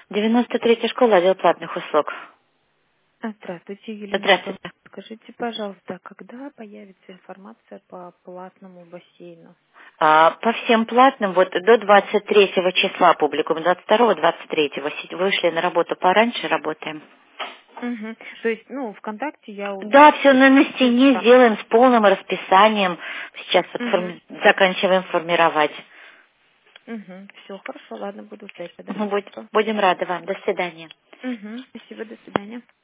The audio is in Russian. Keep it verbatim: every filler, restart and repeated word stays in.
девяносто третья школа, отдел платных услуг. А, Здравствуйте, Елена Николаевна. Здравствуйте. Скажите, пожалуйста, когда появится информация по платному бассейну? А, по всем платным, вот до двадцать третьего числа публикуем, двадцать второго, двадцать третьего. Вышли на работу пораньше, работаем. Угу. То есть, ну, ВКонтакте я у- Да, все на, на всё стене там. сделаем с полным расписанием. Сейчас вот Угу. форми- заканчиваем формировать. Угу. Все, хорошо, ладно, буду ждать тогда. Ну, будь- Спасибо. будем рады вам. До свидания. Угу. Спасибо, до свидания.